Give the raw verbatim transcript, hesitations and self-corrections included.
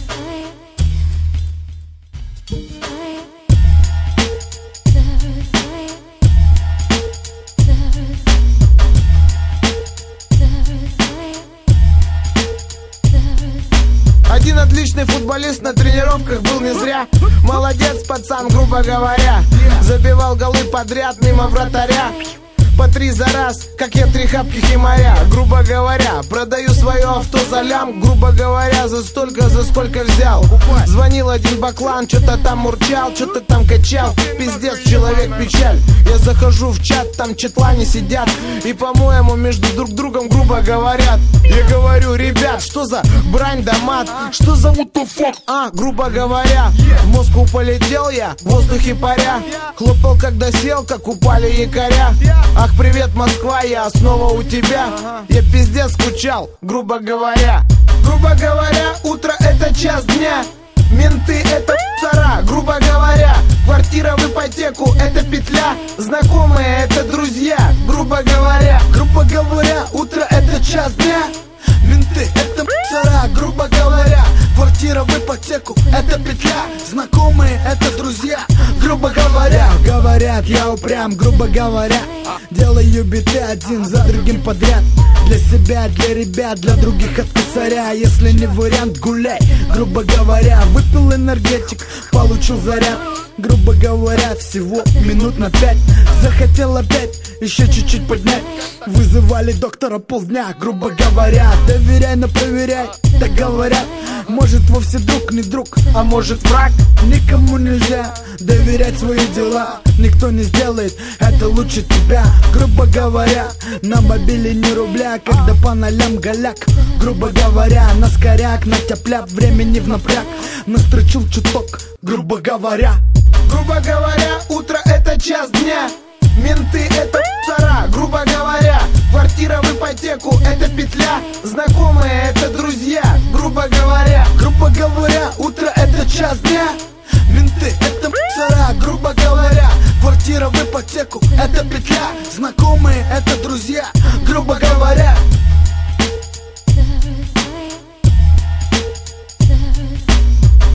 Один отличный футболист на тренировках был не зря. Молодец, пацан, грубо говоря. Забивал голы подряд мимо вратаря. По три за раз, как я три хапки химаря. Грубо говоря, продаю свое авто за лям. Грубо говоря, за столько, за сколько взял. Звонил один баклан, что-то там мурчал, что-то там качал. Пиздец, человек печаль. Я захожу в чат, там чатлане сидят и, по-моему, между друг другом грубо говорят. Я говорю: ребят, что за брань да мат? Что за what the fuck? А, грубо говоря, в Москву полетел я, в воздухе паря. Хлопал, когда сел, как упали якоря. Ах, привет, Москва, я снова у тебя. Я пиздец скучал, грубо говоря. Грубо говоря, утро это час дня. Менты это цара, грубо говоря. Квартира в ипотеку это петля. Знакомые это друзья, грубо говоря. Грубо говоря, утро это час дня. Менты это цара, грубо говоря. Квартира в ипотеку это петля. Знакомые это друзья, грубо говоря. Говорят, я упрям, грубо говоря. Делаю биты один за другим подряд. Для себя, для ребят, для других от косаря. Если не вариант, гуляй, грубо говоря. Выпил энергетик, получил заряд. Грубо говоря, всего минут на пять. Захотел опять еще чуть-чуть поднять. Вызывали доктора полдня, грубо говоря. Доверяй, но проверяй, так говорят. Может вовсе друг, не друг, а может враг. Никому нельзя доверять свои дела. Никто не сделает это лучше тебя. Грубо говоря, на мобиле не рубля, когда по нолям голяк. Грубо говоря, на скоряк, на тяп-ляп, времени в напряг. Настрочил чуток, грубо говоря. Грубо говоря, утро это час дня. Менты это цара, грубо говоря. Квартира в ипотеку это петля. Знакомые это друзья, грубо говоря. Грубо говоря, утро это час дня. Менты это цара, грубо говоря. Квартира в ипотеку это петля. Знакомые это друзья, грубо говоря.